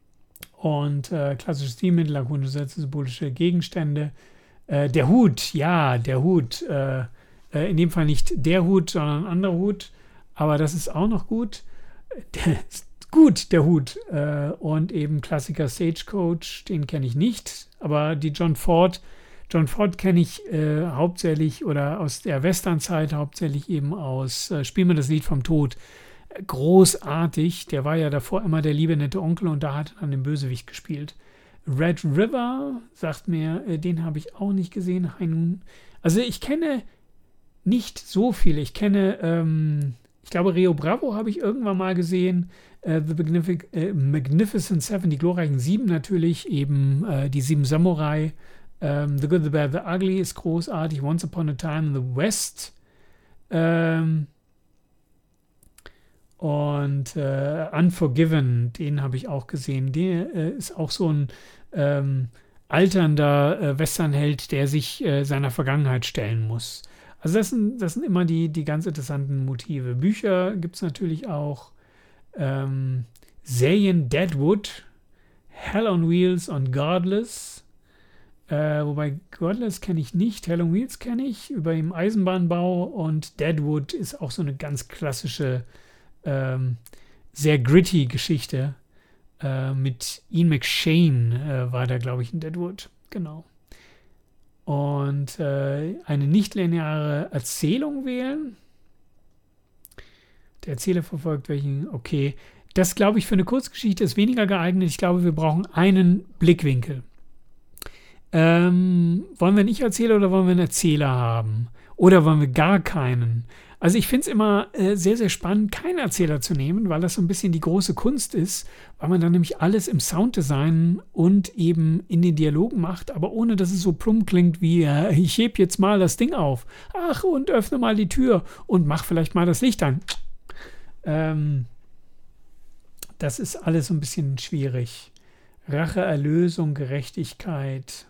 Und äh, klassisches Stilmittel, lakonische symbolische Gegenstände. Äh, der Hut, ja, der Hut. Äh, äh, in dem Fall nicht der Hut, sondern ein anderer Hut, aber das ist auch noch gut. Der ist gut, der Hut. Äh, und eben Klassiker Stagecoach, den kenne ich nicht. Aber die John Ford, John Ford kenne ich äh, hauptsächlich oder aus der Westernzeit hauptsächlich eben aus äh, Spiel mir das Lied vom Tod. Äh, großartig. Der war ja davor immer der liebe nette Onkel und da hat er dann den Bösewicht gespielt. Red River, sagt mir, äh, den habe ich auch nicht gesehen. Also ich kenne nicht so viele. Ich kenne ähm, Ich glaube, Rio Bravo habe ich irgendwann mal gesehen. Uh, The Magnific- uh, Magnificent Seven, die glorreichen Sieben natürlich, eben uh, die Sieben Samurai. Um, The Good, The Bad, The Ugly ist großartig. Once Upon a Time in the West. Um, Und äh, Unforgiven, den habe ich auch gesehen. Der äh, ist auch so ein ähm, alternder äh, Westernheld, der sich äh, seiner Vergangenheit stellen muss. Also das sind, das sind immer die, die ganz interessanten Motive. Bücher gibt es natürlich auch. Ähm, Serien Deadwood, Hell on Wheels und Godless. Äh, wobei Godless kenne ich nicht, Hell on Wheels kenne ich, über den Eisenbahnbau, und Deadwood ist auch so eine ganz klassische, ähm, sehr gritty Geschichte. Äh, mit Ian McShane äh, war da, glaube ich, in Deadwood. Genau. Und äh, eine nichtlineare Erzählung wählen. Der Erzähler verfolgt welchen, okay. Das, glaube ich, für eine Kurzgeschichte ist weniger geeignet. Ich glaube, wir brauchen einen Blickwinkel. Ähm, wollen wir einen Ich-Erzähler oder wollen wir einen Erzähler haben? Oder wollen wir gar keinen? Also ich finde es immer äh, sehr, sehr spannend, keinen Erzähler zu nehmen, weil das so ein bisschen die große Kunst ist, weil man dann nämlich alles im Sounddesign und eben in den Dialogen macht, aber ohne, dass es so plump klingt wie, äh, ich heb jetzt mal das Ding auf. Ach, und öffne mal die Tür und mach vielleicht mal das Licht an. Ähm, das ist alles so ein bisschen schwierig. Rache, Erlösung, Gerechtigkeit.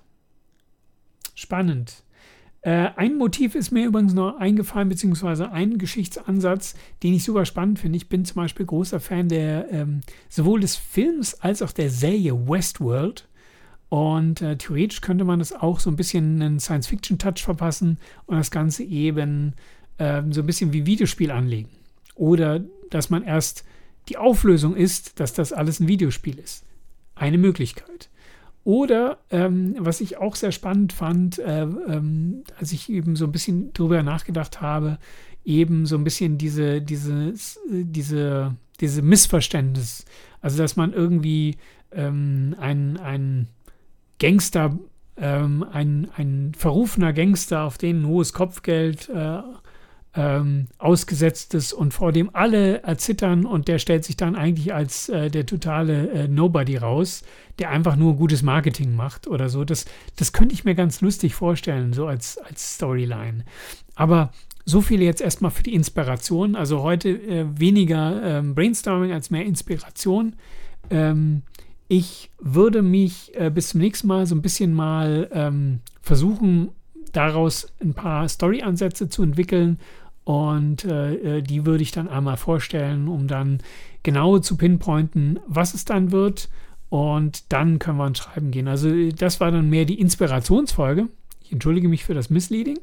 Spannend. Äh, ein Motiv ist mir übrigens noch eingefallen, beziehungsweise ein Geschichtsansatz, den ich super spannend finde. Ich bin zum Beispiel großer Fan der ähm, sowohl des Films als auch der Serie Westworld. Und äh, theoretisch könnte man das auch so ein bisschen einen Science-Fiction-Touch verpassen und das Ganze eben äh, so ein bisschen wie Videospiel anlegen. Oder dass man erst die Auflösung ist, dass das alles ein Videospiel ist. Eine Möglichkeit. Oder, ähm, was ich auch sehr spannend fand, äh, ähm, als ich eben so ein bisschen drüber nachgedacht habe, eben so ein bisschen diese, diese, diese, diese Missverständnis. Also, dass man irgendwie ähm, ein, ein Gangster, ähm, ein, ein verrufener Gangster, auf den ein hohes Kopfgeld äh, Ähm, ausgesetzt ist und vor dem alle erzittern, und der stellt sich dann eigentlich als äh, der totale äh, Nobody raus, der einfach nur gutes Marketing macht oder so. Das, das könnte ich mir ganz lustig vorstellen, so als, als Storyline. Aber so viel jetzt erstmal für die Inspiration. Also heute äh, weniger ähm, Brainstorming als mehr Inspiration. Ähm, ich würde mich äh, bis zum nächsten Mal so ein bisschen mal ähm, versuchen, daraus ein paar Story-Ansätze zu entwickeln. Und äh, die würde ich dann einmal vorstellen, um dann genau zu pinpointen, was es dann wird. Und dann können wir ans Schreiben gehen. Also das war dann mehr die Inspirationsfolge. Ich entschuldige mich für das Misleading.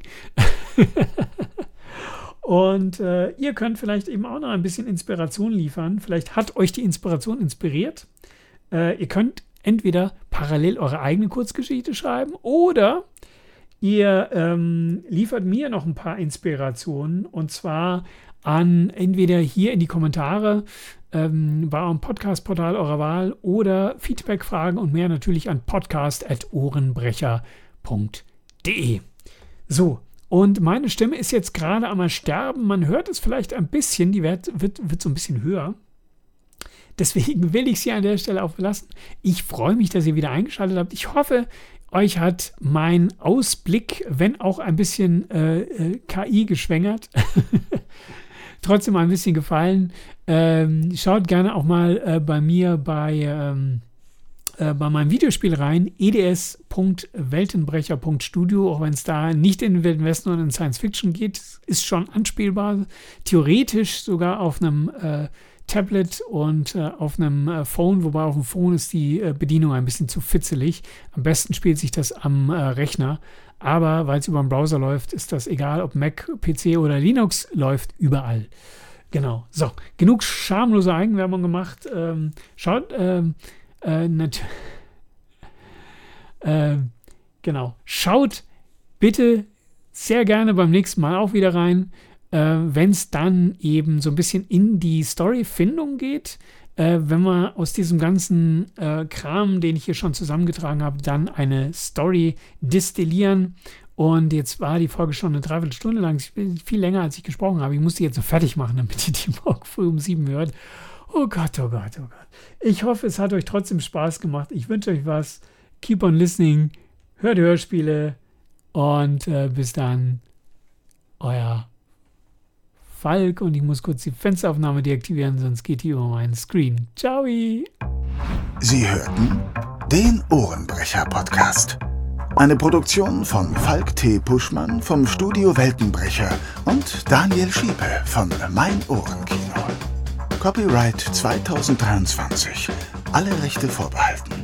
Und äh, ihr könnt vielleicht eben auch noch ein bisschen Inspiration liefern. Vielleicht hat euch die Inspiration inspiriert. Äh, ihr könnt entweder parallel eure eigene Kurzgeschichte schreiben oder ihr ähm, liefert mir noch ein paar Inspirationen, und zwar an entweder hier in die Kommentare ähm, bei eurem Podcast-Portal eurer Wahl oder Feedback-Fragen und mehr natürlich an podcast at ohrenbrecher punkt de. So, und meine Stimme ist jetzt gerade am Sterben. Man hört es vielleicht ein bisschen, die wird, wird, wird so ein bisschen höher. Deswegen will ich sie an der Stelle auch belassen. Ich freue mich, dass ihr wieder eingeschaltet habt. Ich hoffe, euch hat mein Ausblick, wenn auch ein bisschen äh, äh, K I geschwängert, trotzdem ein bisschen gefallen. Ähm, schaut gerne auch mal äh, bei mir bei, ähm, äh, bei meinem Videospiel rein, e d s punkt weltenbrecher punkt studio, auch wenn es da nicht in den Wilden Westen und in Science Fiction geht, ist schon anspielbar, theoretisch sogar auf einem äh, Tablet und äh, auf einem äh, Phone, wobei auf dem Phone ist die äh, Bedienung ein bisschen zu fitzelig. Am besten spielt sich das am äh, Rechner, aber weil es über den Browser läuft, ist das egal, ob Mac, P C oder Linux, läuft überall. Genau, so, genug schamlose Eigenwerbung gemacht. Ähm, schaut, ähm, äh, nat- äh, genau, schaut bitte sehr gerne beim nächsten Mal auch wieder rein. Äh, wenn es dann eben so ein bisschen in die Storyfindung geht, äh, wenn wir aus diesem ganzen äh, Kram, den ich hier schon zusammengetragen habe, dann eine Story destillieren. Und jetzt war die Folge schon eine Dreiviertelstunde lang, viel länger, als ich gesprochen habe. Ich muss die jetzt noch fertig machen, damit ihr die morgen früh um sieben hört. Oh Gott, oh Gott, oh Gott. Ich hoffe, es hat euch trotzdem Spaß gemacht. Ich wünsche euch was. Keep on listening. Hört Hörspiele. Und äh, bis dann. Euer Falk und ich muss kurz die Fensteraufnahme deaktivieren, sonst geht die über meinen Screen. Ciao! Sie hörten den Ohrenbrecher-Podcast. Eine Produktion von Falk T. Puschmann vom Studio Weltenbrecher und Daniel Schiepe von Mein Ohrenkino. Copyright zwanzig dreiundzwanzig. Alle Rechte vorbehalten.